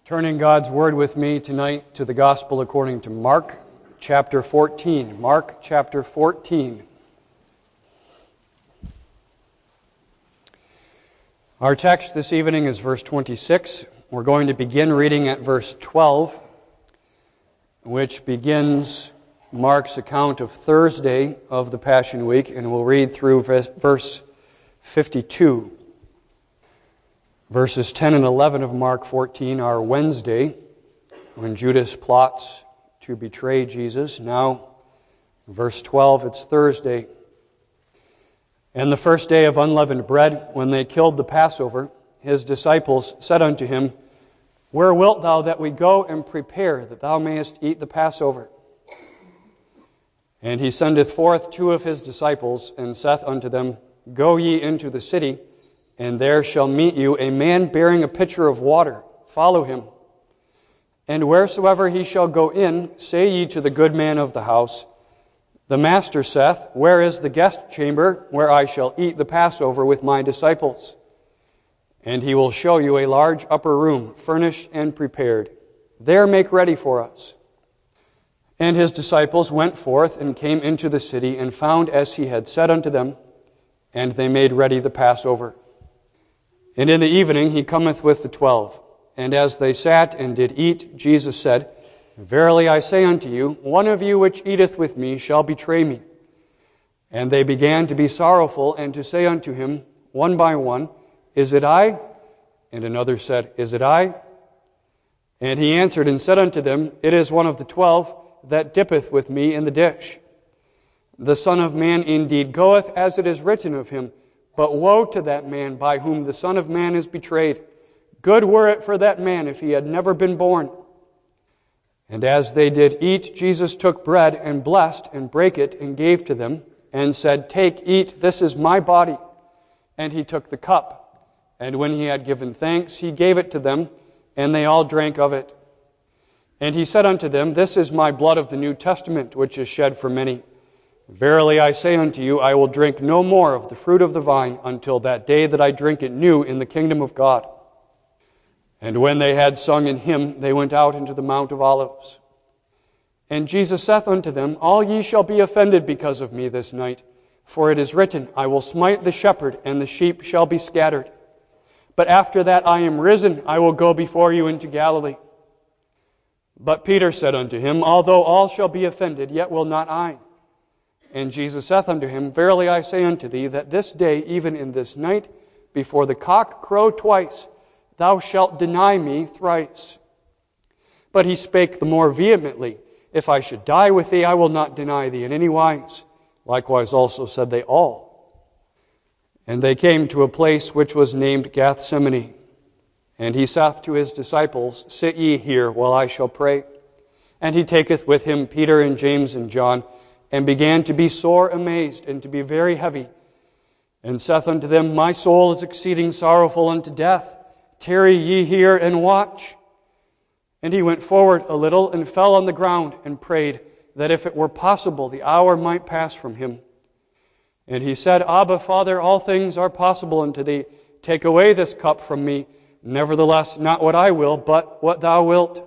Turning God's Word with me tonight to the Gospel according to Mark chapter 14. Mark chapter 14. Our text this evening is verse 26. We're going to begin reading at verse 12, which begins Mark's account of Thursday of the Passion Week, and we'll read through verse 52. Verses 10 and 11 of Mark 14 are Wednesday, when Judas plots to betray Jesus. Now, verse 12, it's Thursday. And the first day of unleavened bread, when they killed the Passover, his disciples said unto him, Where wilt thou that we go and prepare, that thou mayest eat the Passover? And he sendeth forth two of his disciples, and saith unto them, Go ye into the city, and there shall meet you a man bearing a pitcher of water. Follow him. And wheresoever he shall go in, say ye to the good man of the house, The master saith, Where is the guest chamber, where I shall eat the Passover with my disciples? And he will show you a large upper room, furnished and prepared. There make ready for us. And his disciples went forth and came into the city, and found as he had said unto them, and they made ready the Passover. And in the evening he cometh with the 12. And as they sat and did eat, Jesus said, Verily I say unto you, one of you which eateth with me shall betray me. And they began to be sorrowful, and to say unto him, one by one, Is it I? And another said, Is it I? And he answered and said unto them, It is one of the 12 that dippeth with me in the dish. The Son of Man indeed goeth as it is written of him, but woe to that man by whom the Son of Man is betrayed. Good were it for that man if he had never been born. And as they did eat, Jesus took bread, and blessed, and brake it, and gave to them, and said, Take, eat, this is my body. And he took the cup, and when he had given thanks, he gave it to them, and they all drank of it. And he said unto them, This is my blood of the New Testament, which is shed for many. Verily I say unto you, I will drink no more of the fruit of the vine until that day that I drink it new in the kingdom of God. And when they had sung an hymn, they went out into the Mount of Olives. And Jesus saith unto them, All ye shall be offended because of me this night, for it is written, I will smite the shepherd, and the sheep shall be scattered. But after that I am risen, I will go before you into Galilee. But Peter said unto him, Although all shall be offended, yet will not I. And Jesus saith unto him, Verily I say unto thee, that this day, even in this night, before the cock crow twice, thou shalt deny me thrice. But he spake the more vehemently, If I should die with thee, I will not deny thee in any wise. Likewise also said they all. And they came to a place which was named Gethsemane. And he saith to his disciples, Sit ye here, while I shall pray. And he taketh with him Peter and James and John, and began to be sore amazed, and to be very heavy. And saith unto them, My soul is exceeding sorrowful unto death. Tarry ye here and watch. And he went forward a little, and fell on the ground, and prayed, that if it were possible, the hour might pass from him. And he said, Abba, Father, all things are possible unto thee. Take away this cup from me. Nevertheless, not what I will, but what thou wilt.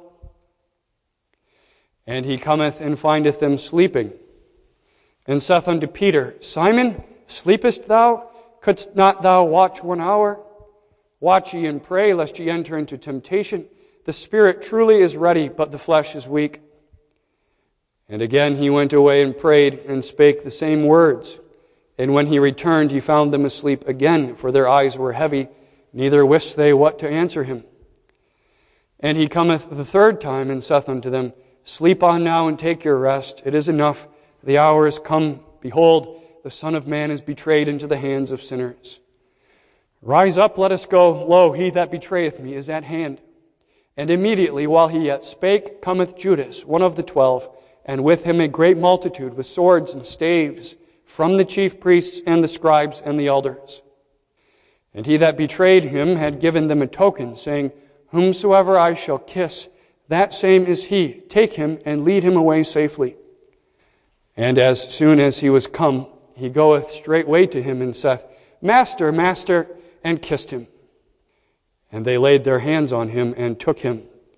And he cometh and findeth them sleeping. And saith unto Peter, Simon, sleepest thou? Couldst not thou watch 1 hour? Watch ye and pray, lest ye enter into temptation. The spirit truly is ready, but the flesh is weak. And again he went away and prayed, and spake the same words. And when he returned, he found them asleep again, for their eyes were heavy, neither wist they what to answer him. And he cometh the third time, and saith unto them, Sleep on now, and take your rest. It is enough. The hour is come. Behold, the Son of Man is betrayed into the hands of sinners. Rise up, let us go. Lo, he that betrayeth me is at hand. And immediately, while he yet spake, cometh Judas, one of the 12, and with him a great multitude with swords and staves, from the chief priests and the scribes and the elders. And he that betrayed him had given them a token, saying, Whomsoever I shall kiss, that same is he. Take him and lead him away safely. And as soon as he was come, he goeth straightway to him, and saith, Master, Master, and kissed him. And they laid their hands on him, and took him.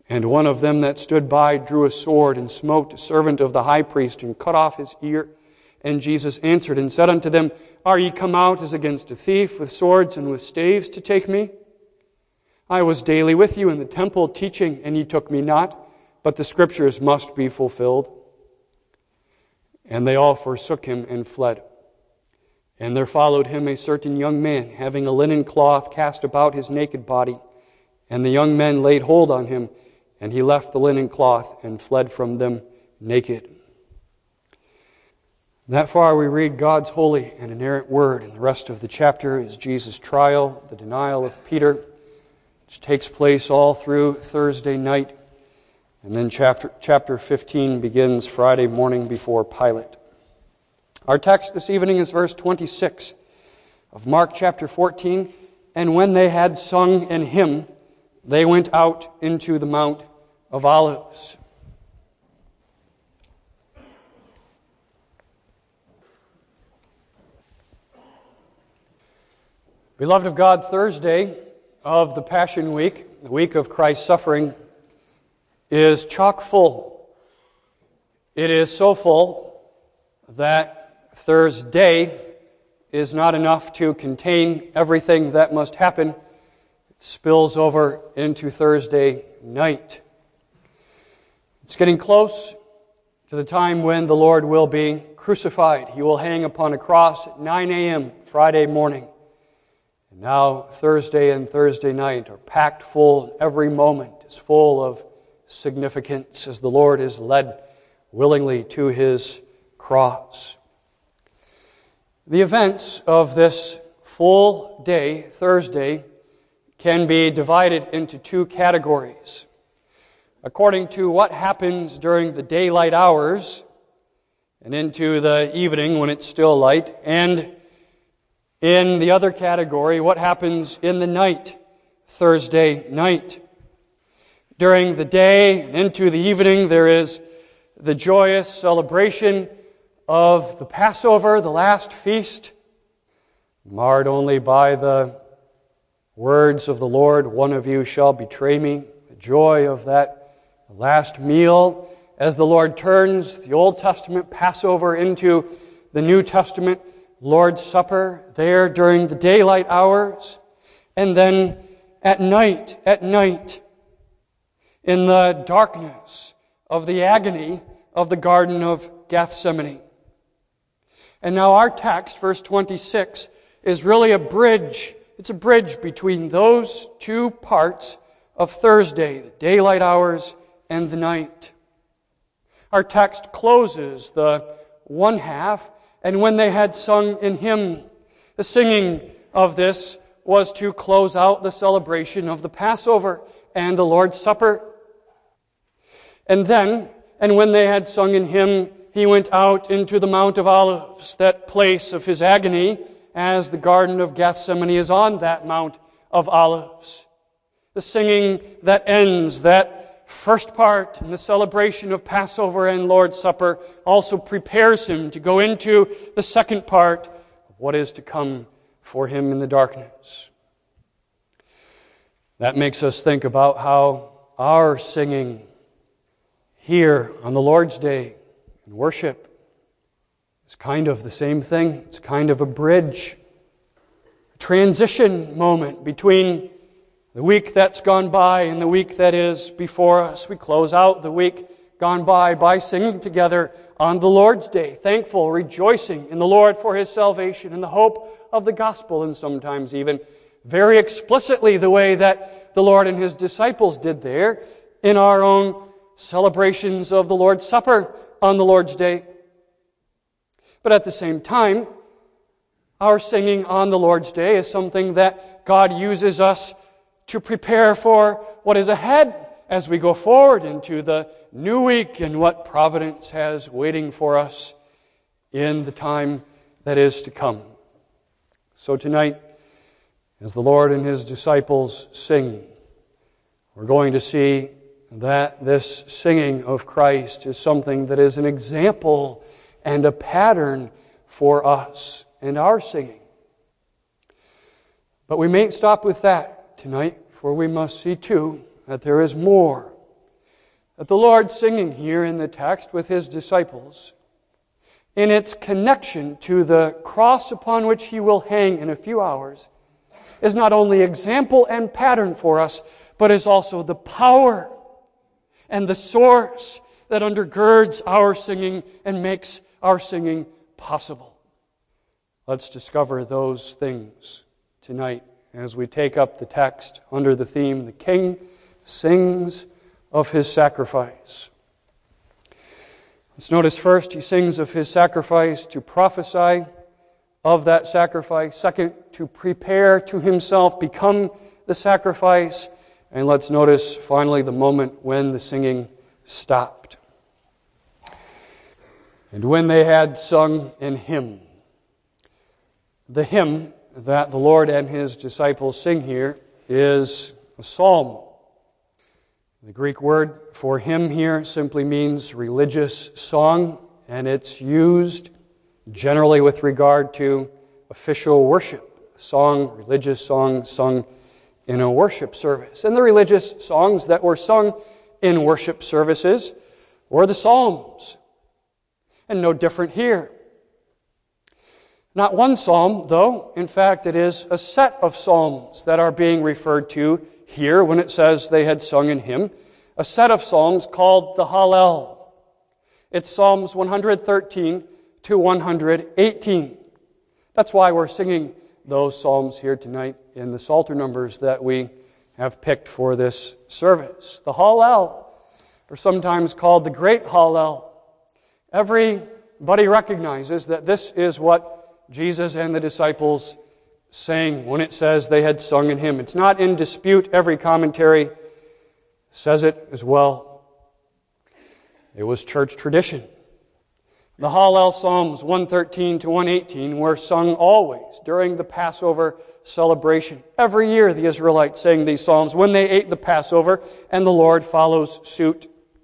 And one of them that stood by drew a sword and smote a servant of the high priest and cut off his ear. And Jesus answered and said unto them, Are ye come out as against a thief with swords and with staves to take me? I was daily with you in the temple teaching, and ye took me not, but the Scriptures must be fulfilled. And they all forsook him and fled. And there followed him a certain young man, having a linen cloth cast about his naked body. And the young men laid hold on him, and he left the linen cloth and fled from them naked. That far we read God's holy and inerrant word, and the rest of the chapter is Jesus' trial, the denial of Peter, which takes place all through Thursday night. And then chapter 15 begins Friday morning before Pilate. Our text this evening is verse 26 of Mark chapter 14. And when they had sung an hymn, they went out into the Mount of Olives. Beloved of God, Thursday of the Passion Week, the week of Christ's suffering, is chock full. It is so full that Thursday is not enough to contain everything that must happen. It spills over into Thursday night. It's getting close to the time when the Lord will be crucified. He will hang upon a cross at 9 a.m. Friday morning. And now Thursday and Thursday night are packed full. Every moment is full of significance as the Lord is led willingly to His cross. The events of this full day, Thursday, can be divided into two categories. According to what happens during the daylight hours and into the evening when it's still light, and in the other category, what happens in the night, Thursday night. During the day and into the evening, there is the joyous celebration of the Passover, the last feast, marred only by the words of the Lord, one of you shall betray me. The joy of that last meal as the Lord turns the Old Testament Passover into the New Testament Lord's Supper there during the daylight hours. And then at night, in the darkness of the agony of the Garden of Gethsemane. And now our text, verse 26, is really a bridge. It's a bridge between those two parts of Thursday, the daylight hours and the night. Our text closes the one half, and when they had sung in hymn, the singing of this was to close out the celebration of the Passover and the Lord's Supper. And when they had sung in hymn, he went out into the Mount of Olives, that place of his agony, as the Garden of Gethsemane is on that Mount of Olives. The singing that ends that first part in the celebration of Passover and Lord's Supper also prepares him to go into the second part of what is to come for him in the darkness. That makes us think about how our singing here on the Lord's Day in worship is kind of the same thing. It's kind of a bridge, a transition moment between the week that's gone by and the week that is before us. We close out the week gone by singing together on the Lord's Day, thankful, rejoicing in the Lord for His salvation and the hope of the gospel, and sometimes even very explicitly the way that the Lord and His disciples did there in our own celebrations of the Lord's Supper on the Lord's Day. But at the same time, our singing on the Lord's Day is something that God uses us to prepare for what is ahead as we go forward into the new week and what providence has waiting for us in the time that is to come. So tonight, as the Lord and His disciples sing, we're going to see that this singing of Christ is something that is an example and a pattern for us and our singing. But we mayn't stop with that tonight, for we must see too that there is more that the Lord singing here in the text with His disciples, in its connection to the cross upon which He will hang in a few hours, is not only example and pattern for us, but is also the power and the source that undergirds our singing and makes our singing possible. Let's discover those things tonight as we take up the text under the theme, The King Sings of His Sacrifice. Let's notice first, He sings of His sacrifice to prophesy of that sacrifice. Second, to prepare to Himself, become the sacrifice. And let's notice finally the moment when the singing stopped. And when they had sung an hymn. The hymn that the Lord and His disciples sing here is a psalm. The Greek word for hymn here simply means religious song, and it's used generally with regard to official worship. Song, religious song sung in a worship service. And the religious songs that were sung in worship services were the Psalms. And no different here. Not one psalm, though. In fact, it is a set of psalms that are being referred to here when it says they had sung in hymn. A set of psalms called the Hallel. It's Psalms 113 to 118. That's why we're singing those psalms here tonight in the Psalter numbers that we have picked for this service. The Hallel, or sometimes called the Great Hallel. Everybody recognizes that this is what Jesus and the disciples sang when it says they had sung in hymn. It's not in dispute. Every commentary says it as well. It was church tradition. The Hallel Psalms 113 to 118 were sung always during the Passover celebration. Every year the Israelites sang these psalms when they ate the Passover, and the Lord follows suit.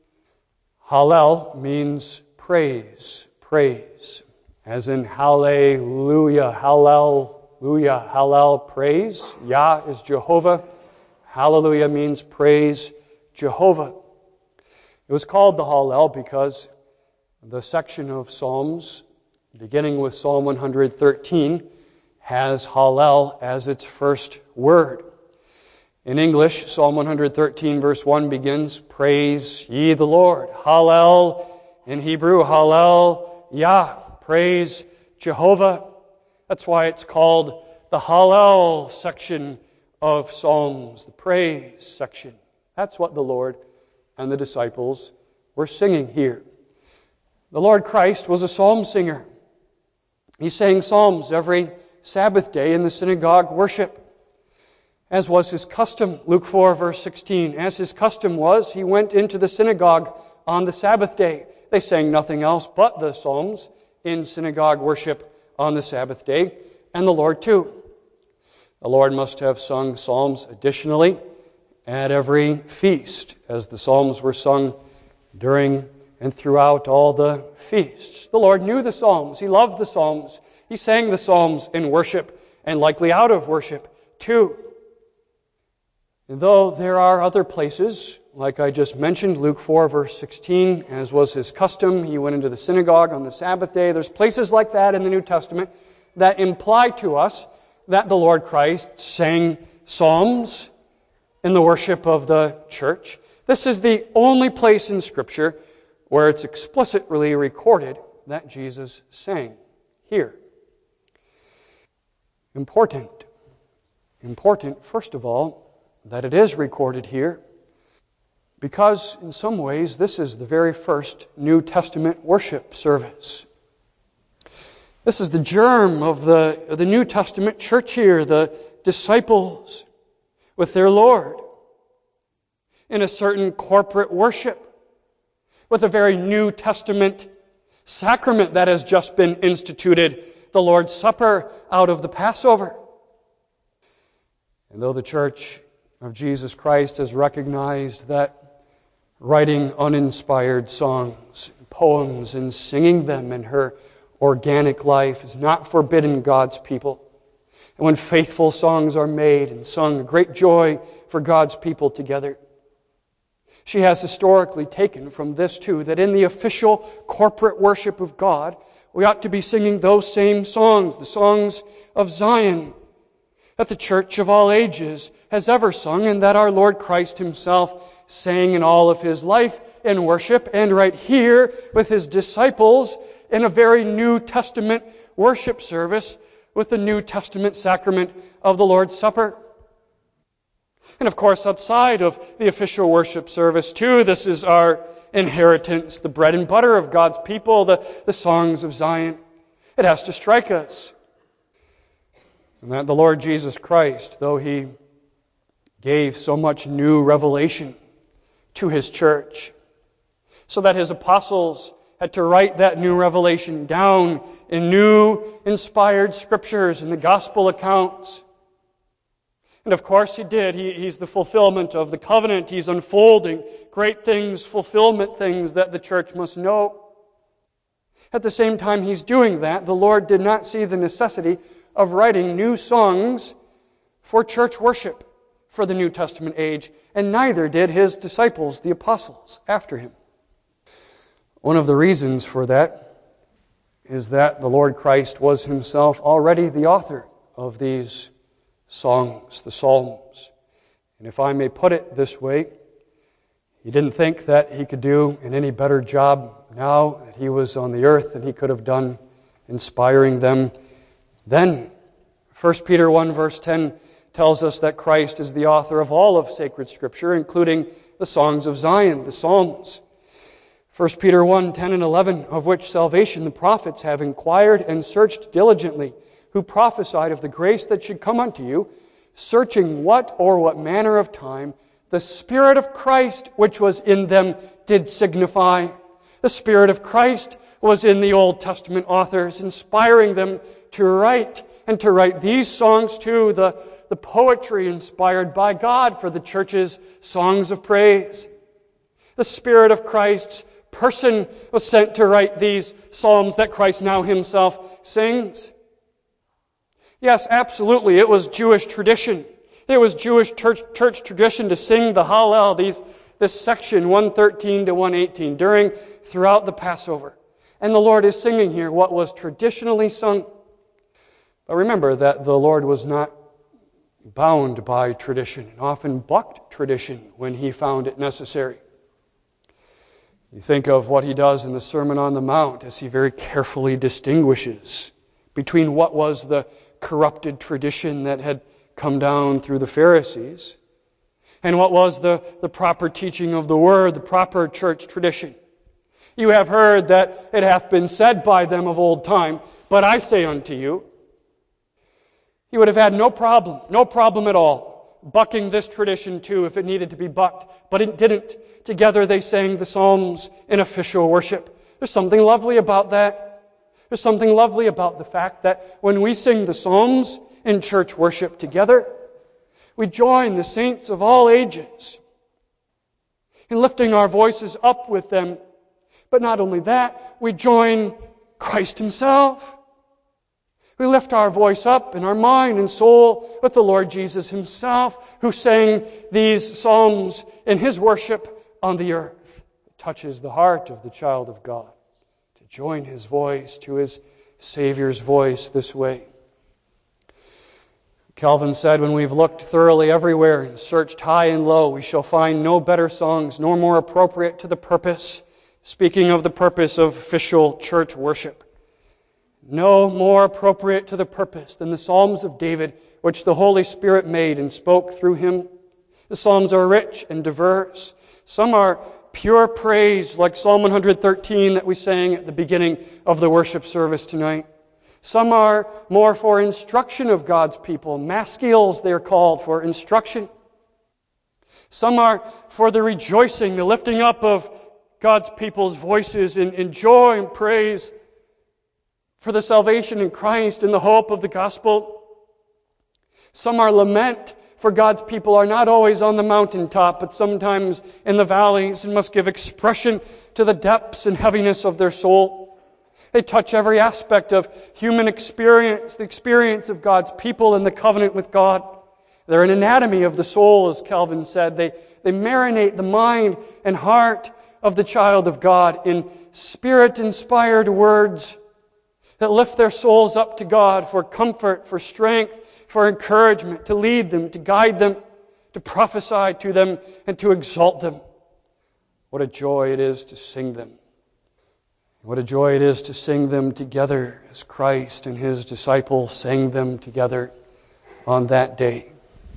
Hallel means praise, praise. As in hallelujah, hallelujah, hallel, praise. Yah is Jehovah. Hallelujah means praise Jehovah. It was called the Hallel because the section of Psalms, beginning with Psalm 113, has Hallel as its first word. In English, Psalm 113 verse 1 begins, Praise ye the Lord. Hallel, in Hebrew, Hallel, Yah, praise Jehovah. That's why it's called the Hallel section of Psalms, the praise section. That's what the Lord and the disciples were singing here. The Lord Christ was a psalm singer. He sang psalms every Sabbath day in the synagogue worship, as was his custom. Luke 4, verse 16. As his custom was, he went into the synagogue on the Sabbath day. They sang nothing else but the psalms in synagogue worship on the Sabbath day, and the Lord too. The Lord must have sung psalms additionally at every feast, as the psalms were sung during and throughout all the feasts. The Lord knew the psalms. He loved the psalms. He sang the psalms in worship and likely out of worship too. And though there are other places, like I just mentioned, Luke 4, verse 16, as was his custom, he went into the synagogue on the Sabbath day. There's places like that in the New Testament that imply to us that the Lord Christ sang psalms in the worship of the church. This is the only place in Scripture where it's explicitly recorded that Jesus sang here. Important, first of all, that it is recorded here, because in some ways this is the very first New Testament worship service. This is the germ of the New Testament church here, the disciples with their Lord in a certain corporate worship, with a very New Testament sacrament that has just been instituted, the Lord's Supper out of the Passover. And though the Church of Jesus Christ has recognized that writing uninspired songs, poems, and singing them in her organic life is not forbidden God's people, and when faithful songs are made and sung, great joy for God's people together, She has historically taken from this too, that in the official corporate worship of God, we ought to be singing those same songs, the songs of Zion, that the church of all ages has ever sung, and that our Lord Christ Himself sang in all of His life in worship, and right here with His disciples in a very New Testament worship service with the New Testament sacrament of the Lord's Supper. And of course, outside of the official worship service too, this is our inheritance, the bread and butter of God's people, the songs of Zion. It has to strike us. And that the Lord Jesus Christ, though He gave so much new revelation to His church, so that His apostles had to write that new revelation down in new inspired scriptures and the gospel accounts. And of course He did. He's the fulfillment of the covenant. He's unfolding great things, fulfillment things that the church must know. At the same time He's doing that, the Lord did not see the necessity of writing new songs for church worship for the New Testament age, and neither did His disciples, the apostles, after Him. One of the reasons for that is that the Lord Christ was Himself already the author of these songs, the Psalms. And if I may put it this way, He didn't think that He could do an any better job now that He was on the earth than He could have done inspiring them then. 1 Peter 1 verse 10 tells us that Christ is the author of all of sacred Scripture, including the songs of Zion, the Psalms. 1 Peter 1, 10 and 11, of which salvation the prophets have inquired and searched diligently, who prophesied of the grace that should come unto you, searching what manner of time the Spirit of Christ which was in them did signify. The Spirit of Christ was in the Old Testament authors, inspiring them to write these songs too, the poetry inspired by God for the church's songs of praise. The Spirit of Christ's person was sent to write these psalms that Christ now Himself sings. Yes, absolutely, it was Jewish tradition. It was Jewish church tradition to sing the Hallel, this section 113 to 118, throughout the Passover. And the Lord is singing here what was traditionally sung. But remember that the Lord was not bound by tradition, and often bucked tradition when He found it necessary. You think of what He does in the Sermon on the Mount as He very carefully distinguishes between what was the corrupted tradition that had come down through the Pharisees and what was the proper teaching of the Word, the proper church tradition. You have heard that it hath been said by them of old time, but I say unto you. He would have had no problem at all, bucking this tradition too if it needed to be bucked, but it didn't. Together they sang the Psalms in official worship. There's something lovely about that. There's something lovely about the fact that when we sing the Psalms in church worship together, we join the saints of all ages in lifting our voices up with them. But not only that, we join Christ Himself. We lift our voice up in our mind and soul with the Lord Jesus Himself, who sang these psalms in His worship on the earth. It touches the heart of the child of God to join his voice to his Savior's voice this way. Calvin said, when we've looked thoroughly everywhere and searched high and low, we shall find no better songs, nor more appropriate to the purpose, speaking of the purpose of official church worship. No more appropriate to the purpose than the Psalms of David, which the Holy Spirit made and spoke through him. The Psalms are rich and diverse. Some are pure praise, like Psalm 113 that we sang at the beginning of the worship service tonight. Some are more for instruction of God's people. Maskils, they are called, for instruction. Some are for the rejoicing, the lifting up of God's people's voices in joy and praise for the salvation in Christ and the hope of the gospel. Some are lament, for God's people are not always on the mountaintop, but sometimes in the valleys, and must give expression to the depths and heaviness of their soul. They touch every aspect of human experience, the experience of God's people and the covenant with God. They're an anatomy of the soul, as Calvin said. They marinate the mind and heart of the child of God in Spirit-inspired words that lift their souls up to God for comfort, for strength, for encouragement, to lead them, to guide them, to prophesy to them, and to exalt them. What a joy it is to sing them. What a joy it is to sing them together as Christ and His disciples sang them together on that day.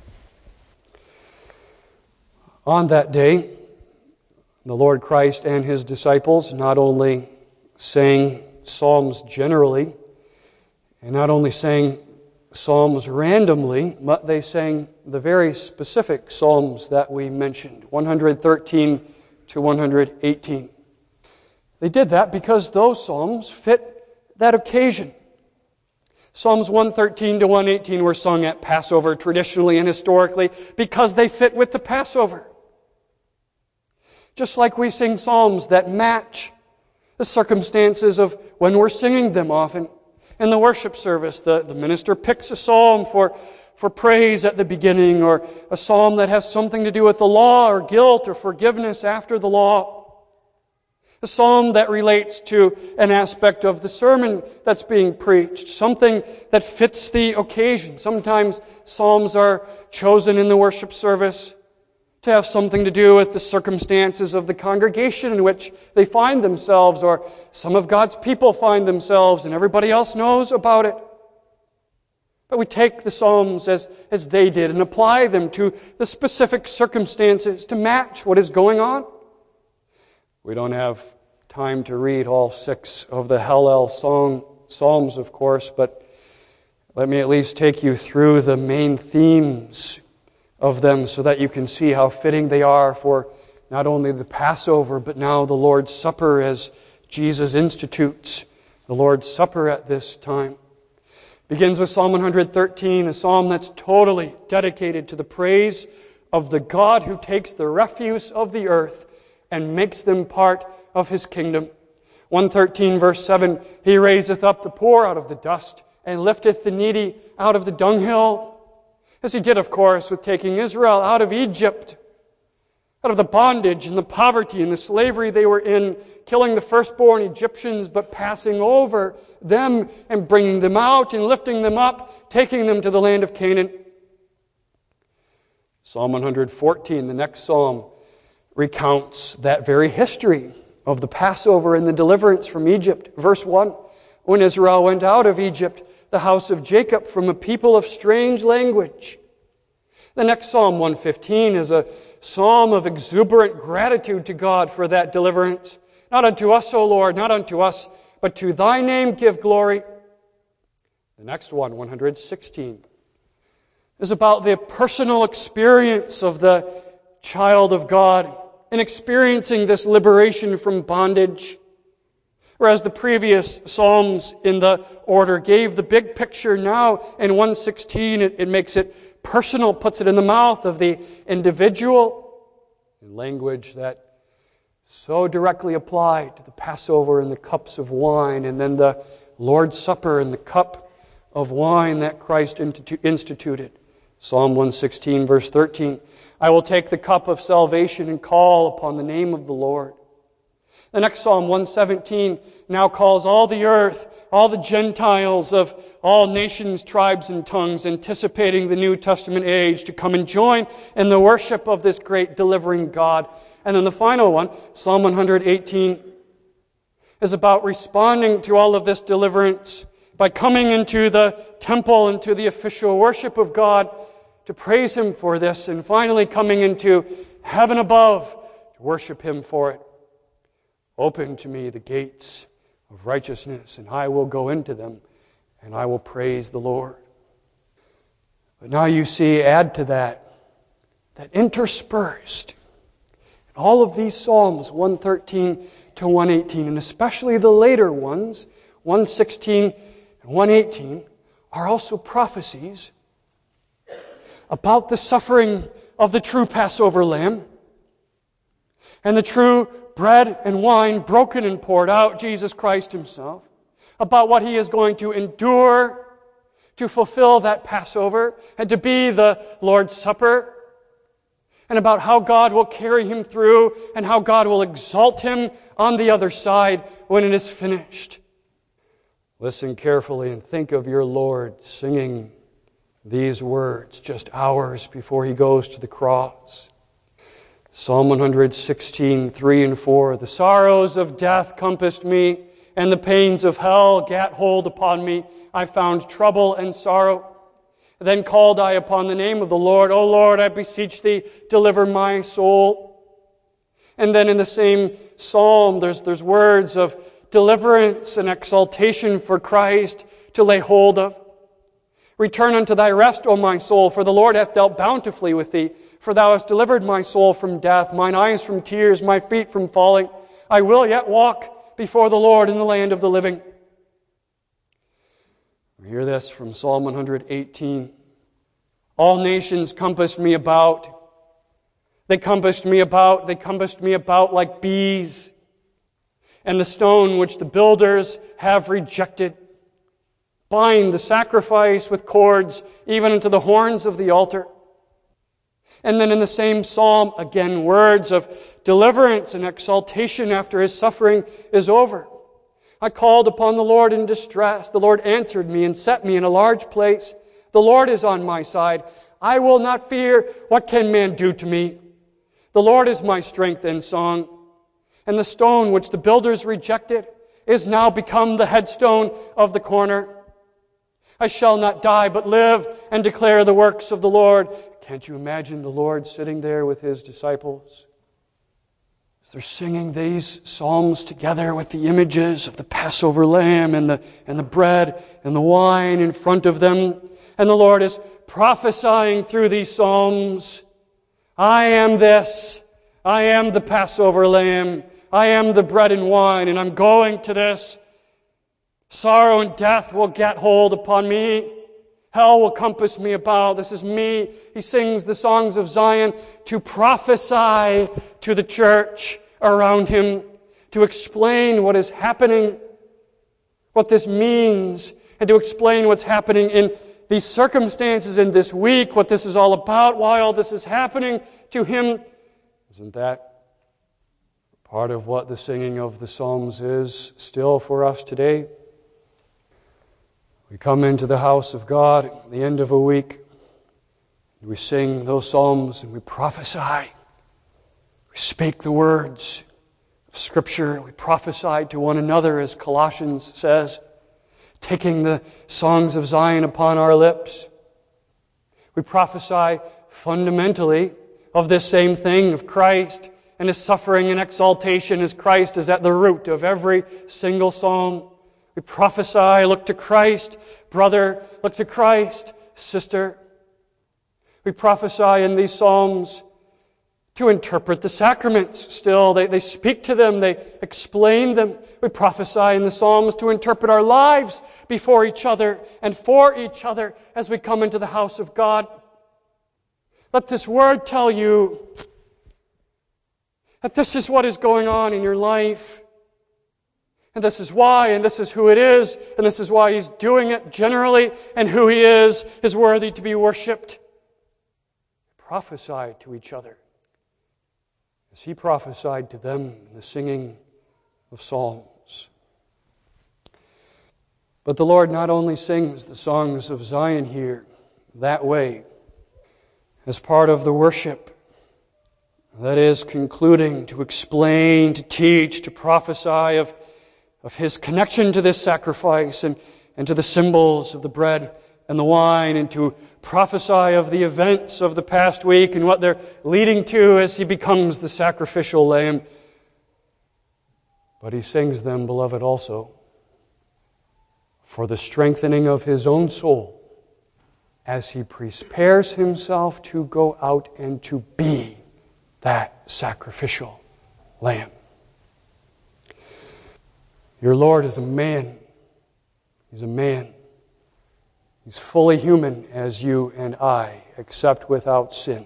On that day, the Lord Christ and His disciples not only sang psalms generally, and not only sang psalms randomly, but they sang the very specific psalms that we mentioned, 113 to 118. They did that because those psalms fit that occasion. Psalms 113 to 118 were sung at Passover traditionally and historically because they fit with the Passover. Just like we sing psalms that match the circumstances of when we're singing them often. In the worship service, the minister picks a psalm for praise at the beginning, or a psalm that has something to do with the law or guilt or forgiveness after the law. A psalm that relates to an aspect of the sermon that's being preached, something that fits the occasion. Sometimes psalms are chosen in the worship service to have something to do with the circumstances of the congregation in which they find themselves, or some of God's people find themselves and everybody else knows about it. But we take the psalms as they did and apply them to the specific circumstances to match what is going on. We don't have time to read all 6 of the Hallel psalms, of course, but let me at least take you through the main themes of them so that you can see how fitting they are for not only the Passover, but now the Lord's Supper, as Jesus institutes the Lord's Supper at this time. Begins with Psalm 113, a psalm that's totally dedicated to the praise of the God who takes the refuse of the earth and makes them part of His kingdom. 113 verse 7, He raiseth up the poor out of the dust and lifteth the needy out of the dunghill. As He did, of course, with taking Israel out of Egypt, out of the bondage and the poverty and the slavery they were in, killing the firstborn Egyptians, but passing over them and bringing them out and lifting them up, taking them to the land of Canaan. Psalm 114, the next psalm, recounts that very history of the Passover and the deliverance from Egypt. Verse 1, when Israel went out of Egypt, the house of Jacob, from a people of strange language. The next Psalm 115 is a psalm of exuberant gratitude to God for that deliverance. Not unto us, O Lord, not unto us, but to Thy name give glory. The next one, 116, is about the personal experience of the child of God in experiencing this liberation from bondage. Whereas the previous Psalms in the order gave the big picture, now in 116 it makes it personal, puts it in the mouth of the individual in language that so directly applied to the Passover and the cups of wine, and then the Lord's Supper and the cup of wine that Christ instituted. Psalm 116 verse 13, I will take the cup of salvation and call upon the name of the Lord. The next Psalm, 117, now calls all the earth, all the Gentiles of all nations, tribes, and tongues, anticipating the New Testament age, to come and join in the worship of this great delivering God. And then the final one, Psalm 118, is about responding to all of this deliverance by coming into the temple, into the official worship of God, to praise Him for this, and finally coming into heaven above to worship Him for it. Open to me the gates of righteousness, and I will go into them, and I will praise the Lord. But now you see, add to that interspersed in all of these Psalms, 113 to 118, and especially the later ones, 116 and 118, are also prophecies about the suffering of the true Passover lamb and the true bread and wine broken and poured out, Jesus Christ Himself, about what He is going to endure to fulfill that Passover and to be the Lord's Supper, and about how God will carry him through and how God will exalt him on the other side when it is finished. Listen carefully and think of your Lord singing these words just hours before he goes to the cross. Psalm 116, 3 and 4. The sorrows of death compassed me, and the pains of hell gat hold upon me. I found trouble and sorrow. Then called I upon the name of the Lord. O Lord, I beseech thee, deliver my soul. And then in the same psalm, there's words of deliverance and exaltation for Christ to lay hold of. Return unto thy rest, O my soul, for the Lord hath dealt bountifully with thee. For thou hast delivered my soul from death, mine eyes from tears, my feet from falling. I will yet walk before the Lord in the land of the living. We hear this from Psalm 118. All nations compassed me about. They compassed me about like bees. And the stone which the builders have rejected. Bind the sacrifice with cords, even unto the horns of the altar. And then in the same psalm, again, words of deliverance and exaltation after his suffering is over. I called upon the Lord in distress. The Lord answered me and set me in a large place. The Lord is on my side. I will not fear. What can man do to me? The Lord is my strength and song. And the stone which the builders rejected is now become the headstone of the corner. I shall not die, but live and declare the works of the Lord. Can't you imagine the Lord sitting there with his disciples? As they're singing these psalms together with the images of the Passover lamb and the bread and the wine in front of them. And the Lord is prophesying through these psalms. I am this. I am the Passover lamb. I am the bread and wine, and I'm going to this. Sorrow and death will get hold upon me. Hell will compass me about. This is me. He sings the songs of Zion to prophesy to the church around him, to explain what is happening, what this means, and to explain what's happening in these circumstances in this week, what this is all about, why all this is happening to him. Isn't that part of what the singing of the Psalms is still for us today? We come into the house of God at the end of a week. We sing those psalms and we prophesy. We speak the words of Scripture. We prophesy to one another, as Colossians says, taking the songs of Zion upon our lips. We prophesy fundamentally of this same thing, of Christ and His suffering and exaltation, as Christ is at the root of every single psalm. We prophesy, look to Christ, brother, look to Christ, sister. We prophesy in these psalms to interpret the sacraments still. They speak to them, they explain them. We prophesy in the psalms to interpret our lives before each other and for each other as we come into the house of God. Let this word tell you that this is what is going on in your life. And this is why, and this is who it is, and this is why He's doing it generally, and who He is worthy to be worshipped. Prophesy to each other as He prophesied to them in the singing of psalms. But the Lord not only sings the songs of Zion here that way, as part of the worship, that is, concluding to explain, to teach, to prophesy of His connection to this sacrifice and to the symbols of the bread and the wine, and to prophesy of the events of the past week and what they're leading to as He becomes the sacrificial lamb. But He sings them, beloved, also for the strengthening of His own soul as He prepares Himself to go out and to be that sacrificial lamb. Your Lord is a man. He's a man. He's fully human as you and I, except without sin.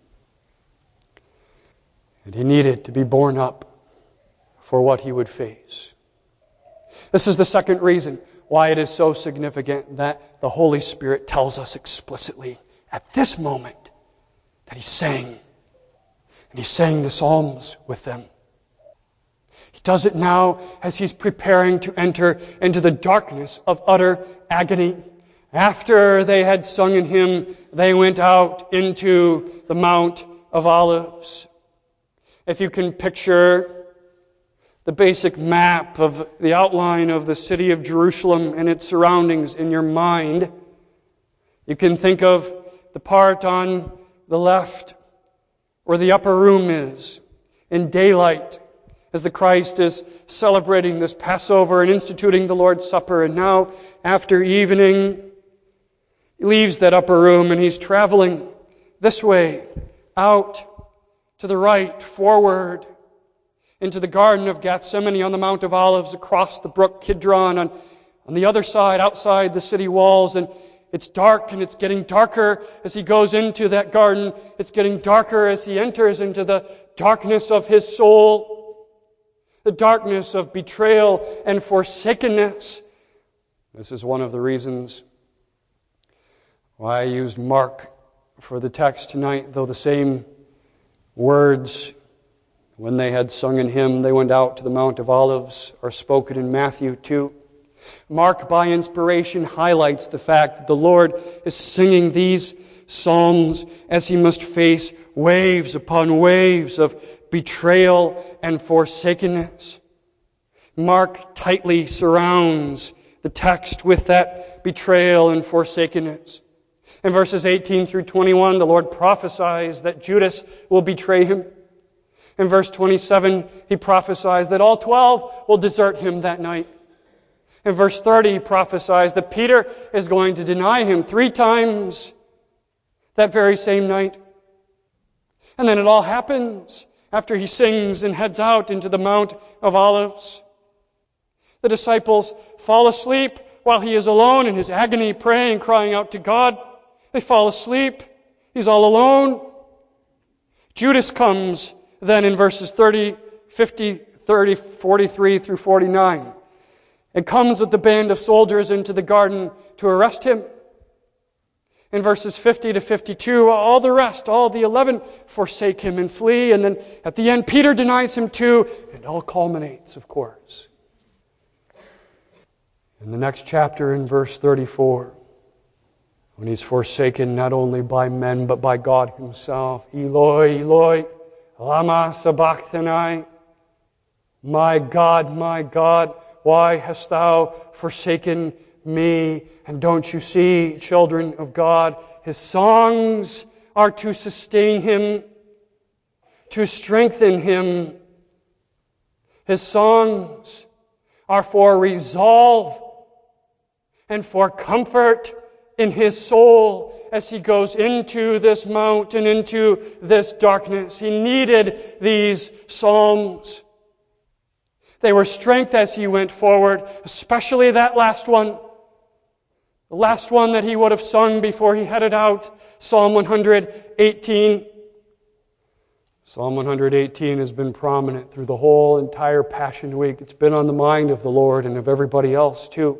And He needed to be born up for what He would face. This is the second reason why it is so significant that the Holy Spirit tells us explicitly at this moment that He sang. And He sang the Psalms with them. He does it now as He's preparing to enter into the darkness of utter agony. After they had sung in Him, they went out into the Mount of Olives. If you can picture the basic map of the outline of the city of Jerusalem and its surroundings in your mind, you can think of the part on the left where the upper room is in daylight as the Christ is celebrating this Passover and instituting the Lord's Supper. And now, after evening, He leaves that upper room and He's traveling this way, out to the right, forward, into the Garden of Gethsemane on the Mount of Olives, across the brook Kidron, on the other side, outside the city walls. And it's dark and it's getting darker as He goes into that garden. It's getting darker as He enters into the darkness of His soul, the darkness of betrayal and forsakenness. This is one of the reasons why I used Mark for the text tonight, though the same words, when they had sung in Him, they went out to the Mount of Olives, are spoken in Matthew 2. Mark, by inspiration, highlights the fact that the Lord is singing these psalms as He must face waves upon waves of betrayal and forsakenness. Mark tightly surrounds the text with that betrayal and forsakenness. In verses 18 through 21, the Lord prophesies that Judas will betray Him. In verse 27, He prophesies that all 12 will desert Him that night. In verse 30, He prophesies that Peter is going to deny Him 3 times that very same night. And then it all happens after He sings and heads out into the Mount of Olives. The disciples fall asleep while He is alone in His agony, praying, crying out to God. They fall asleep. He's all alone. Judas comes then in verses 30, 50, 30, 43 through 49, and comes with the band of soldiers into the garden to arrest Him. In verses 50 to 52, all the rest, all the 11, forsake Him and flee. And then at the end, Peter denies Him too. It all culminates, of course, in the next chapter in verse 34, when He's forsaken not only by men, but by God Himself. Eloi, Eloi, lama sabachthani. My God, why hast Thou forsaken me? And don't you see, children of God, His songs are to sustain Him, to strengthen Him. His songs are for resolve and for comfort in His soul as He goes into this mountain, into this darkness. He needed these psalms. They were strength as He went forward, especially that last one. The last one that He would have sung before He headed out, Psalm 118. Psalm 118 has been prominent through the whole entire Passion Week. It's been on the mind of the Lord and of everybody else too.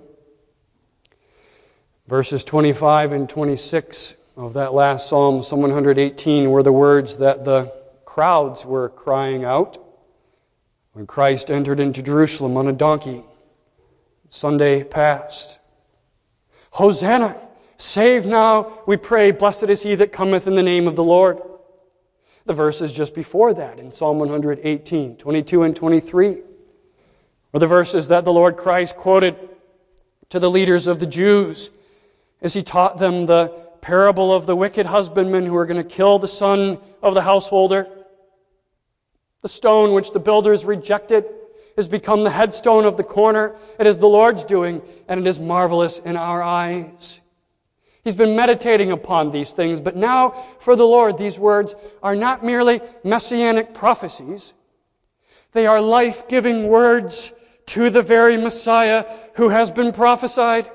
Verses 25 and 26 of that last Psalm, Psalm 118, were the words that the crowds were crying out when Christ entered into Jerusalem on a donkey Sunday past. Hosanna! Save now, we pray, blessed is He that cometh in the name of the Lord. The verses just before that in Psalm 118, 22 and 23, were the verses that the Lord Christ quoted to the leaders of the Jews as He taught them the parable of the wicked husbandmen who are going to kill the son of the householder. The stone which the builders rejected has become the headstone of the corner. It is the Lord's doing, and it is marvelous in our eyes. He's been meditating upon these things, but now for the Lord, these words are not merely messianic prophecies. They are life-giving words to the very Messiah who has been prophesied.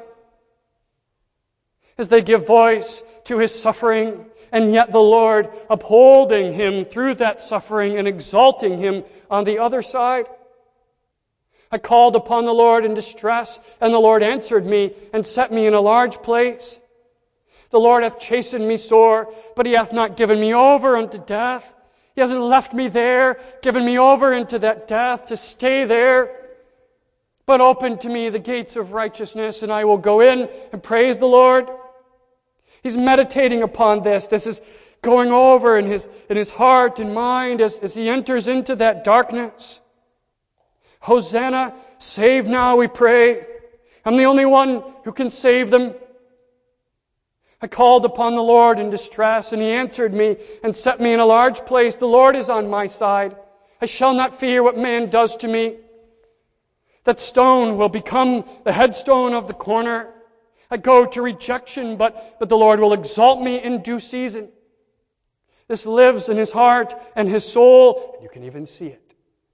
As they give voice to His suffering, and yet the Lord upholding Him through that suffering and exalting Him on the other side. I called upon the Lord in distress, and the Lord answered me and set me in a large place. The Lord hath chastened me sore, but He hath not given me over unto death. He hasn't left me there, given me over into that death to stay there, but opened to me the gates of righteousness, and I will go in and praise the Lord. He's meditating upon this. This is going over in his heart and mind as he enters into that darkness. Hosanna, save now, we pray. I'm the only one who can save them. I called upon the Lord in distress, and He answered me and set me in a large place. The Lord is on my side. I shall not fear what man does to me. That stone will become the headstone of the corner. I go to rejection, but the Lord will exalt me in due season. This lives in his heart and his soul, and you can even see it.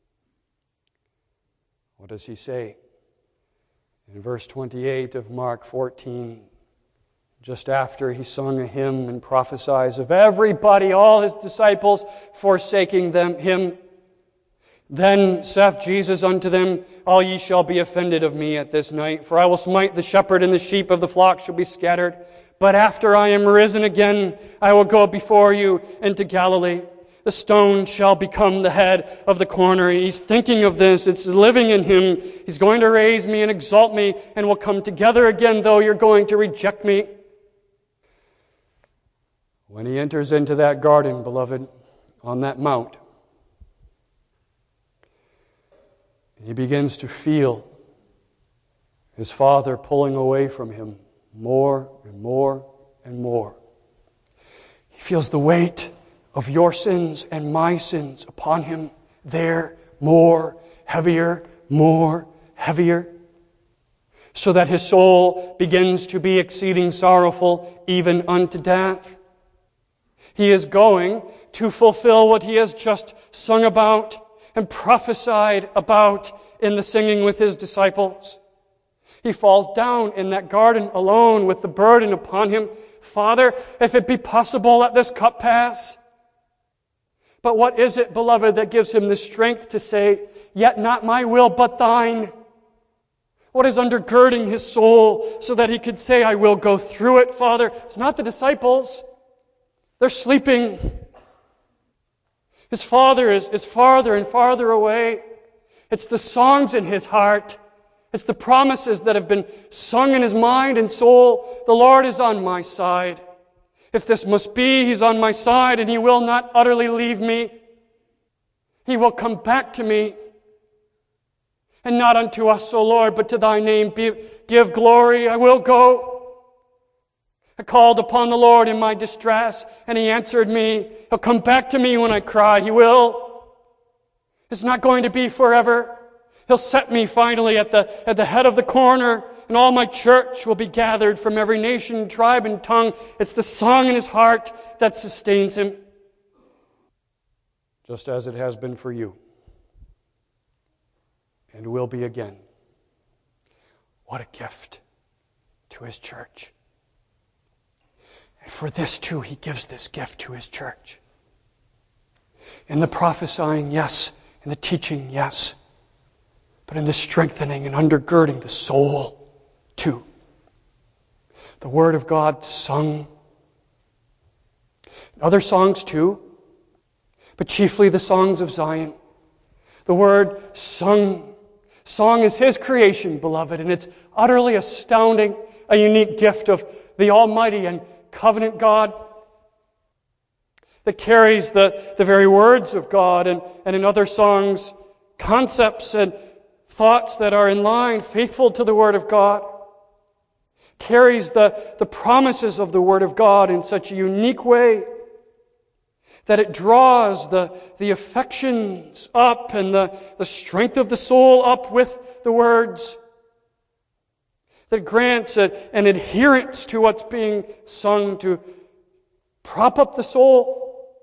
What does he say? In verse 28 of Mark 14, just after he sung a hymn and prophesies of everybody, all his disciples, forsaking him, then saith Jesus unto them, All ye shall be offended of me at this night, for I will smite the shepherd, and the sheep of the flock shall be scattered. But after I am risen again, I will go before you into Galilee. The stone shall become the head of the corner. He's thinking of this. It's living in him. He's going to raise me and exalt me, and we'll come together again, though you're going to reject me. When he enters into that garden, beloved, on that mount, he begins to feel his Father pulling away from him more and more and more. He feels the weight of your sins and my sins upon him there, more, heavier, so that his soul begins to be exceeding sorrowful, even unto death. He is going to fulfill what he has just sung about and prophesied about in the singing with his disciples. He falls down in that garden alone with the burden upon him. Father, if it be possible, let this cup pass. But what is it, beloved, that gives him the strength to say, Yet not my will, but thine? What is undergirding his soul so that he could say, I will go through it, Father? It's not the disciples. They're sleeping. His Father is farther and farther away. It's the songs in his heart. It's the promises that have been sung in his mind and soul. The Lord is on my side. If this must be, He's on my side, and He will not utterly leave me. He will come back to me. And not unto us, O Lord, but to Thy name give glory. I will go. I called upon the Lord in my distress, and He answered me. He'll come back to me when I cry. He will. It's not going to be forever. He'll set me finally at the head of the corner, and all my church will be gathered from every nation, tribe, and tongue. It's the song in his heart that sustains him, just as it has been for you, and will be again. What a gift to his church. And for this too, he gives this gift to his church. In the prophesying, yes. In the teaching, yes. But in the strengthening and undergirding the soul, too. The Word of God sung. Other songs, too. But chiefly the songs of Zion. The Word sung. Song is His creation, beloved, and it's utterly astounding, a unique gift of the Almighty and covenant God that carries the very words of God, and in other songs, concepts and thoughts that are in line, faithful to the Word of God, carries the promises of the Word of God in such a unique way that it draws the affections up and the strength of the soul up with the words, that grants an adherence to what's being sung to prop up the soul.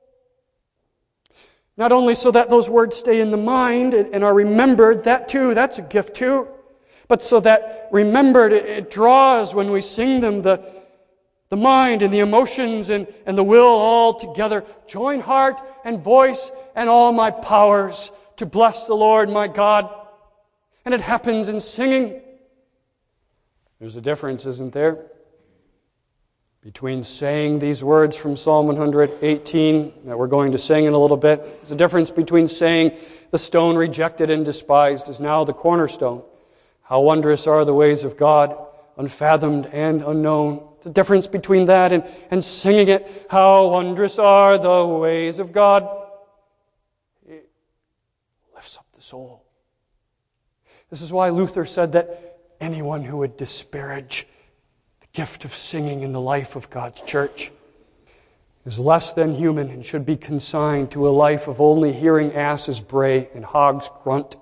Not only so that those words stay in the mind and are remembered, that too, that's a gift too. But so that remembered, it draws when we sing them the mind and the emotions and the will all together. Join heart and voice and all my powers to bless the Lord my God. And it happens in singing. There's a difference, isn't there, between saying these words from Psalm 118 that we're going to sing in a little bit. There's a difference between saying, "The stone rejected and despised is now the cornerstone. How wondrous are the ways of God, unfathomed and unknown." The difference between that and singing it, "How wondrous are the ways of God," it lifts up the soul. This is why Luther said that anyone who would disparage the gift of singing in the life of God's church is less than human and should be consigned to a life of only hearing asses bray and hogs grunt.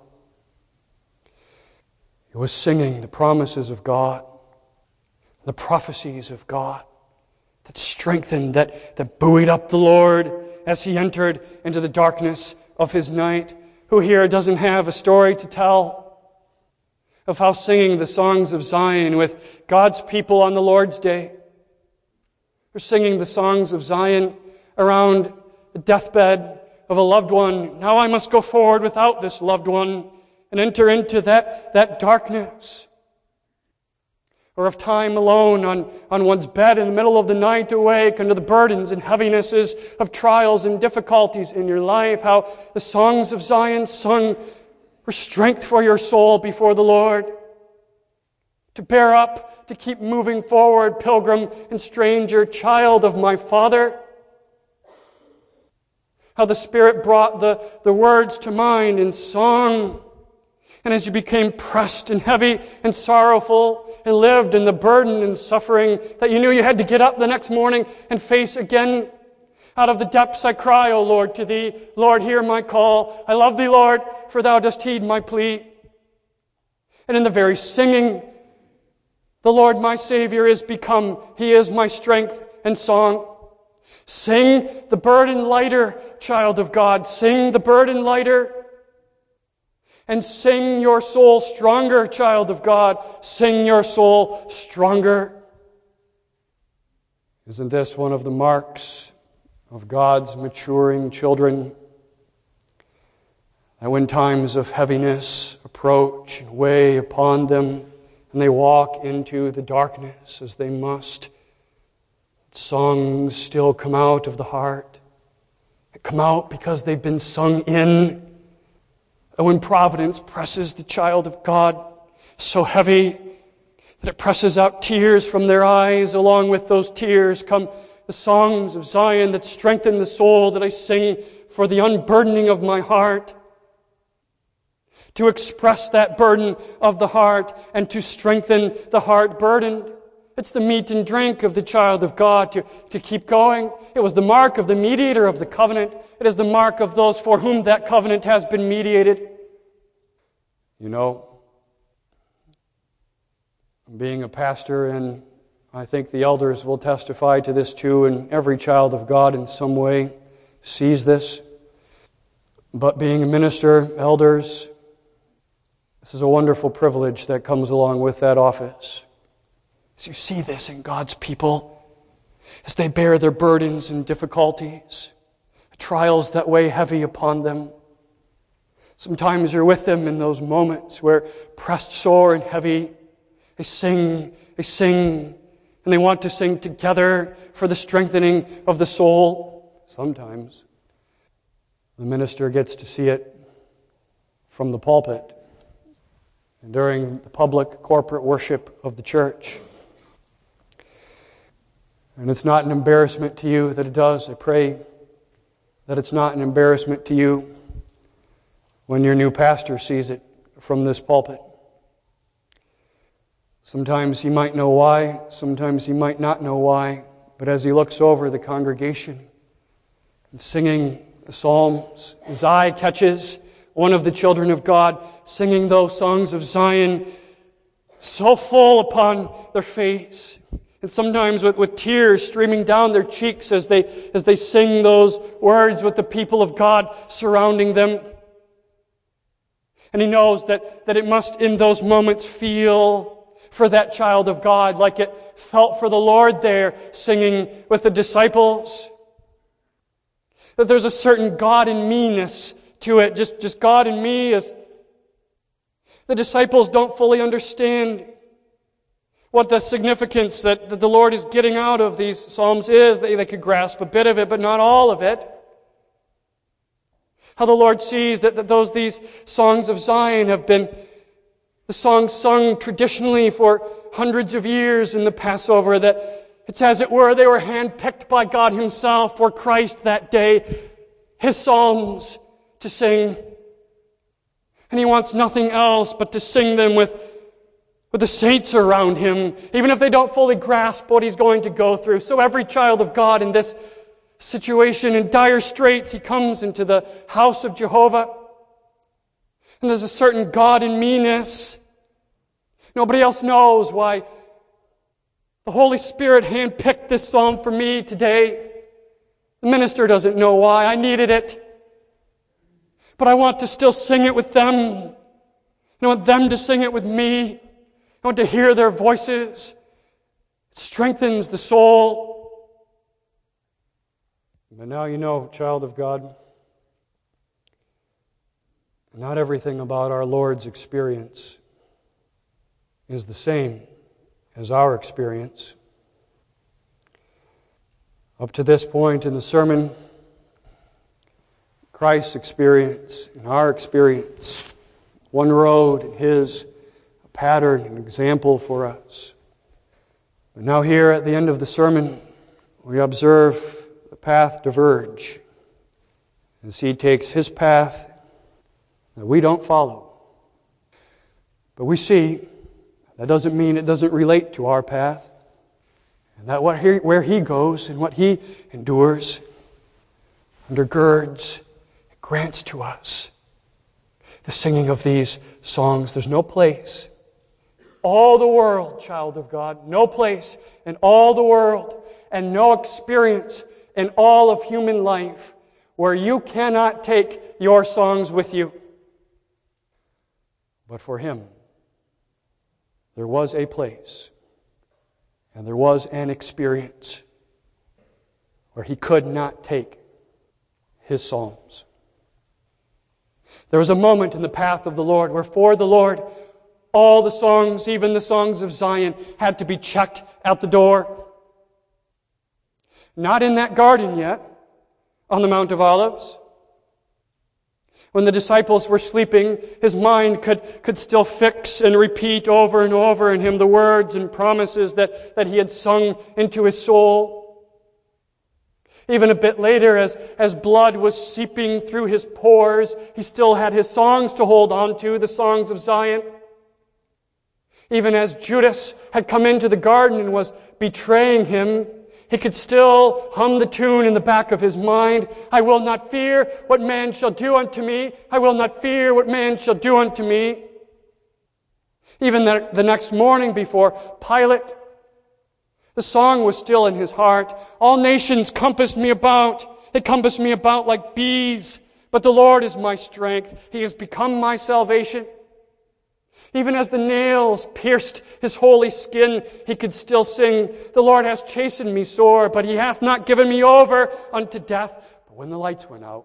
It was singing the promises of God, the prophecies of God that strengthened, that buoyed up the Lord as he entered into the darkness of his night. Who here doesn't have a story to tell of how singing the songs of Zion with God's people on the Lord's Day, or singing the songs of Zion around the deathbed of a loved one? Now I must go forward without this loved one and enter into that darkness. Or of time alone on one's bed in the middle of the night, awake under the burdens and heavinesses of trials and difficulties in your life, how the songs of Zion sung for strength for your soul before the Lord. To bear up, to keep moving forward, pilgrim and stranger, child of my Father. How the Spirit brought the words to mind in song. And as you became pressed and heavy and sorrowful and lived in the burden and suffering that you knew you had to get up the next morning and face again, out of the depths I cry, O Lord, to Thee. Lord, hear my call. I love Thee, Lord, for Thou dost heed my plea. And in the very singing, the Lord my Savior is become. He is my strength and song. Sing the burden lighter, child of God. Sing the burden lighter. And sing your soul stronger, child of God. Sing your soul stronger. Isn't this one of the marks of God's maturing children? That when times of heaviness approach and weigh upon them, and they walk into the darkness as they must, songs still come out of the heart. They come out because they've been sung in. And when providence presses the child of God so heavy that it presses out tears from their eyes, along with those tears come the songs of Zion that strengthen the soul that I sing for the unburdening of my heart. To express that burden of the heart and to strengthen the heart burdened. It's the meat and drink of the child of God to keep going. It was the mark of the mediator of the covenant. It is the mark of those for whom that covenant has been mediated. You know, being a pastor, and I think the elders will testify to this too, and every child of God in some way sees this. But being a minister, elders, this is a wonderful privilege that comes along with that office. As you see this in God's people, as they bear their burdens and difficulties, trials that weigh heavy upon them. Sometimes you're with them in those moments where pressed sore and heavy, they sing, and they want to sing together for the strengthening of the soul. Sometimes the minister gets to see it from the pulpit and during the public corporate worship of the church. And it's not an embarrassment to you that it does. I pray that it's not an embarrassment to you when your new pastor sees it from this pulpit. Sometimes he might know why, sometimes he might not know why, but as he looks over the congregation and singing the psalms, his eye catches one of the children of God singing those songs of Zion so full upon their face, and sometimes with tears streaming down their cheeks as they sing those words with the people of God surrounding them. And he knows that it must in those moments feel for that child of God like it felt for the Lord there singing with the disciples. That there's a certain God in me-ness to it, just God in me. That The disciples don't fully understand what the significance that the Lord is getting out of these psalms is. They could grasp a bit of it, but not all of it. How the Lord sees that these songs of Zion have been the songs sung traditionally for hundreds of years in the Passover, that it's as it were they were handpicked by God Himself for Christ that day, His psalms to sing. And He wants nothing else but to sing them with the saints around Him, even if they don't fully grasp what He's going to go through. So every child of God in this situation, in dire straits, he comes into the house of Jehovah. And there's a certain God in meanness. Nobody else knows why the Holy Spirit handpicked this psalm for me today. The minister doesn't know why. I needed it. But I want to still sing it with them. I want them to sing it with me. I want to hear their voices. It strengthens the soul. But now you know, child of God, not everything about our Lord's experience is the same as our experience. Up to this point in the sermon, Christ's experience and our experience, one road, His pattern, an example for us. But now here at the end of the sermon, we observe the path diverge as He takes His path that we don't follow. But we see that doesn't mean it doesn't relate to our path, and that where He goes and what He endures undergirds, it grants to us the singing of these songs. There's no place all the world, child of God, no place in all the world and no experience in all of human life where you cannot take your songs with you. But for Him, there was a place and there was an experience where He could not take His psalms. There was a moment in the path of the Lord where for the Lord, all the songs, even the songs of Zion, had to be checked at the door. Not in that garden yet, on the Mount of Olives. When the disciples were sleeping, His mind could still fix and repeat over and over in Him the words and promises that He had sung into His soul. Even a bit later, as blood was seeping through His pores, He still had His songs to hold on to, the songs of Zion. Even as Judas had come into the garden and was betraying Him, he could still hum the tune in the back of his mind. I will not fear what man shall do unto me. I will not fear what man shall do unto me. Even the next morning before Pilate, the song was still in his heart. All nations compassed me about. They compassed me about like bees. But the Lord is my strength. He has become my salvation. Even as the nails pierced His holy skin, he could still sing, the Lord has chastened me sore, but He hath not given me over unto death. But when the lights went out,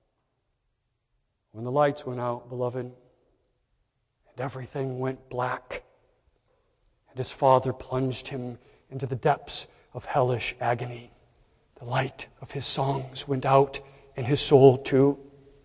beloved, and everything went black, and his Father plunged him into the depths of hellish agony, the light of his songs went out in his soul too.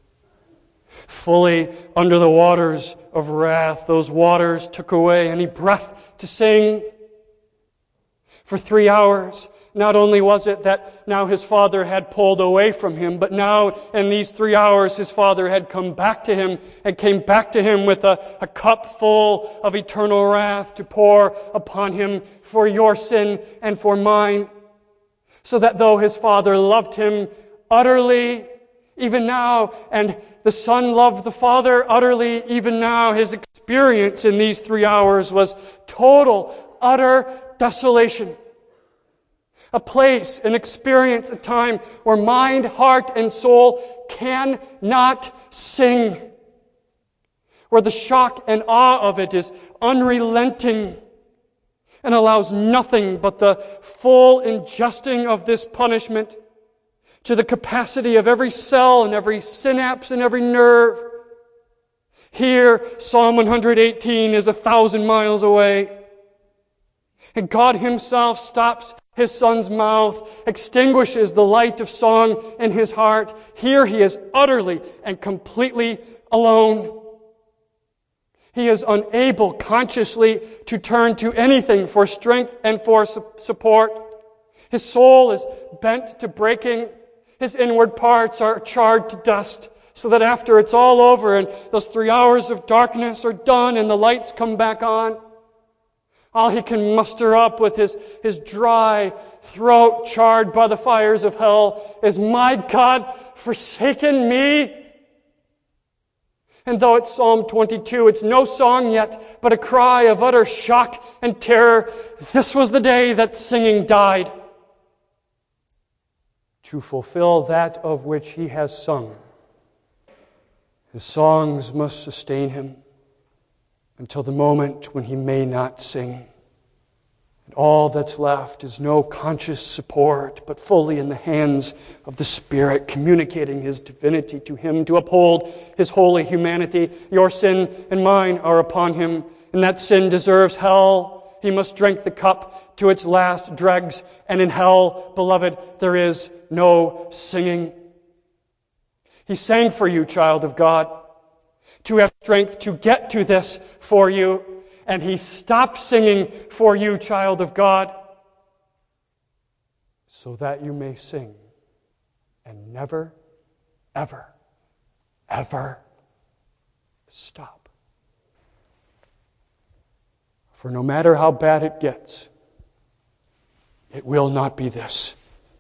Fully under the waters of wrath, those waters took away any breath to sing. For 3 hours, not only was it that now his Father had pulled away from him, but now in these 3 hours his Father had come back to him and came back to him with a cup full of eternal wrath to pour upon him for your sin and for mine. So that though his Father loved him utterly, even now, and the Son loved the Father utterly, even now, his experience in these 3 hours was total, utter desolation. A place, an experience, a time where mind, heart, and soul cannot sing. Where the shock and awe of it is unrelenting and allows nothing but the full ingesting of this punishment to the capacity of every cell and every synapse and every nerve. Here, Psalm 118 is 1,000 miles away. And God himself stops his son's mouth, extinguishes the light of song in his heart. Here he is utterly and completely alone. He is unable consciously to turn to anything for strength and for support. His soul is bent to breaking. His inward parts are charred to dust, so that after it's all over and those 3 hours of darkness are done and the lights come back on, all he can muster up with his dry throat charred by the fires of hell is, "My God, forsaken me?" And though it's Psalm 22, it's no song yet, but a cry of utter shock and terror. This was the day that singing died. To fulfill that of which he has sung, his songs must sustain him until the moment when he may not sing. And all that's left is no conscious support, but fully in the hands of the Spirit, communicating his divinity to him to uphold his holy humanity. Your sin and mine are upon him, and that sin deserves hell. He must drink the cup to its last dregs, and in hell, beloved, there is no singing. He sang for you, child of God, to have strength to get to this for you. And he stopped singing for you, child of God, so that you may sing and never, ever, ever stop. For no matter how bad it gets, it will not be this.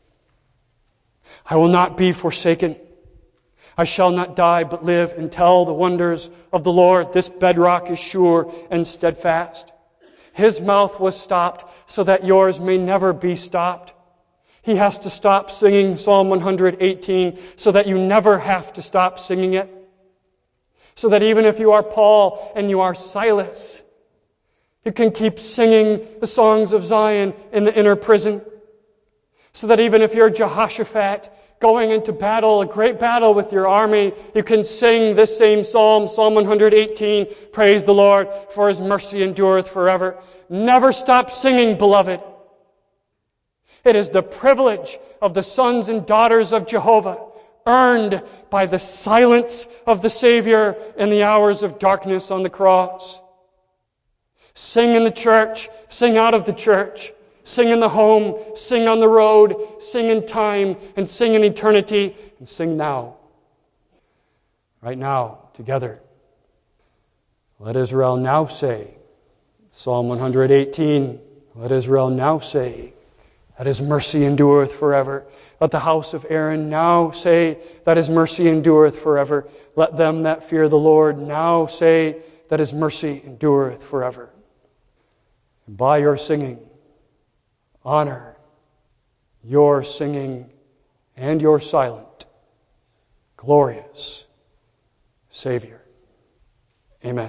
I will not be forsaken. I shall not die, but live and tell the wonders of the Lord. This bedrock is sure and steadfast. His mouth was stopped so that yours may never be stopped. He has to stop singing Psalm 118 so that you never have to stop singing it. So that even if you are Paul and you are Silas, you can keep singing the songs of Zion in the inner prison. So that even if you're Jehoshaphat, going into battle, a great battle with your army, you can sing this same psalm, Psalm 118, praise the Lord, for his mercy endureth forever. Never stop singing, beloved. It is the privilege of the sons and daughters of Jehovah, earned by the silence of the Savior in the hours of darkness on the cross. Sing in the church, sing out of the church. Sing in the home, sing on the road, sing in time, and sing in eternity, and sing now. Right now, together. Let Israel now say, Psalm 118, let Israel now say, that his mercy endureth forever. Let the house of Aaron now say, that his mercy endureth forever. Let them that fear the Lord now say, that his mercy endureth forever. And by your singing, honor your singing and your silent, glorious Savior. Amen.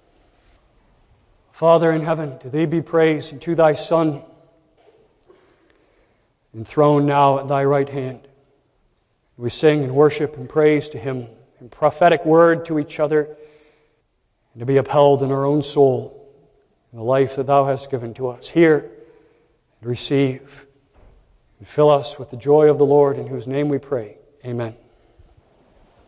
Father in heaven, to thee be praise, and to thy Son, enthroned now at thy right hand. We sing and worship and praise to him in prophetic word to each other, and to be upheld in our own soul in the life that thou hast given to us. Hear and receive and fill us with the joy of the Lord, in whose name we pray. Amen.